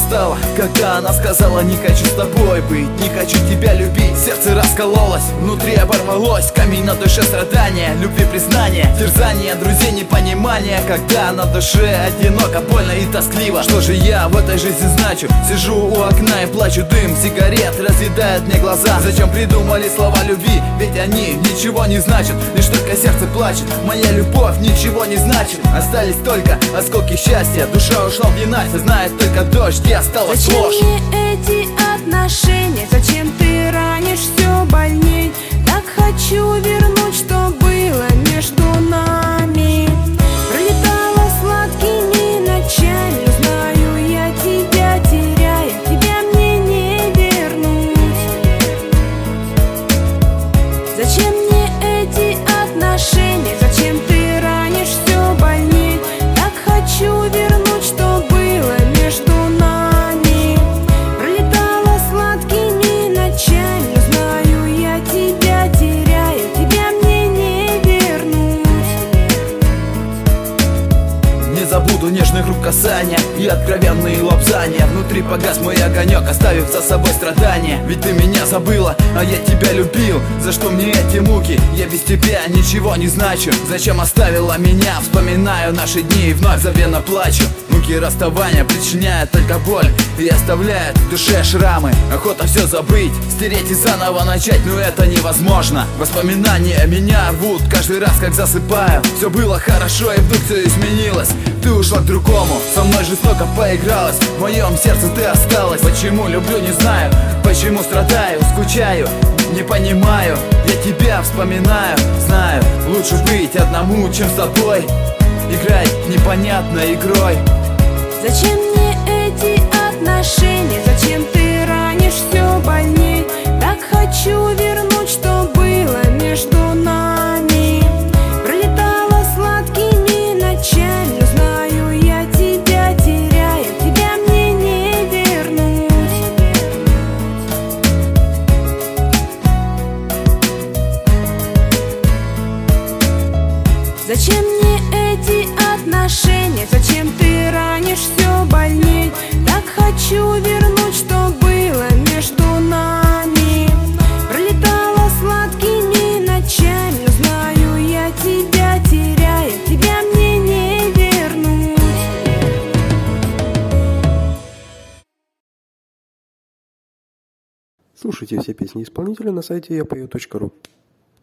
стало, когда она сказала: не хочу с тобой быть, не хочу тебя любить. Сердце раскололось, внутри оборвалось, камень на душе, страдания, любви признание, терзание друзей, непонимание. Когда на душе одиноко, больно и тоскливо. Что же я в этой жизни значу? Сижу у окна и плачу, дым сигарет разъедает мне глаза. Зачем придумали слова любви? Ведь они ничего не значат, лишь только сердце плачет. Моя любовь ничего не значит. Остались только осколки счастья, душа ушла в ненастье, знает только дождь, и осталась зачем ложь. мне эти отношения? Зачем ты ранишь все больней? Так хочу вернуть, что было между нами. Пролетала сладкими ночами, но знаю, я тебя теряю, тебя мне не вернуть. Зачем мне эти отношения? Зачем ты ранишь все больней? Так хочу вернуть, что было между нами. Пролетала сладкими ночами, но знаю, я тебя теряю, тебя мне не вернуть. Не забуду нежных рук касания и откровенные лапзания. Внутри погас мой огонек, оставив за собой страдания. Ведь ты меня забыла, а я тебя любил. За что мне эти муки? Я без тебя ничего не значу. Зачем оставила меня? Вспоминаю наши дни и вновь забвенно плачу. Муки расставания причиняют только боль и оставляют в душе шрамы. Охота все забыть, стереть и заново начать, но это невозможно. Воспоминания меня рвут каждый раз, как засыпаю. Все было хорошо и вдруг все изменилось. Ты ушла к другому, со мной жестоко поигралась. В моем сердце ты осталась. Почему люблю, не знаю. Почему страдаю, скучаю, не понимаю. Я тебя вспоминаю, знаю, лучше быть одному, чем с тобой играть непонятной игрой. Зачем мне эти отношения? Зачем ты ранишь все больней? Так хочу вернуть, что было между нами. Пролетала сладкими ночами, но знаю, я тебя теряю, тебя мне не вернуть. Зачем мне эти отношения? Зачем ты ранишь все больней? Так хочу вернуть, что было между нами. Пролетала сладкими ночами, но знаю, я тебя теряю, тебя мне не вернуть. Слушайте все песни исполнителя на сайте yapeo.ru.